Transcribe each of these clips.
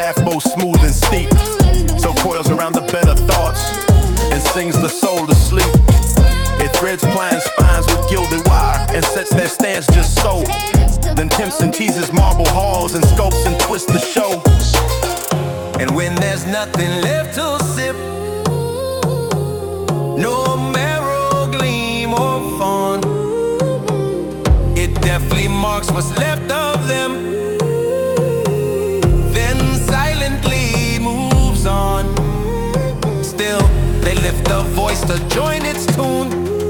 path both smooth and steep. So coils around the bed of thoughts and sings the soul to sleep. It threads pliant spines with gilded wire and sets their stance just so. Then pimps and teases marble halls and scopes and twists the show. And when there's nothing left to sip, no marrow gleam or fawn, it deftly marks what's left of them, then silently moves on. Still, they lift a voice to join its tune.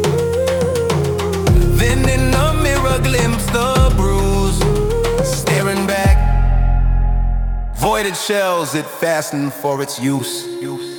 Then in a mirror glimpse the bruise, staring back, voided shells it fastened for its use.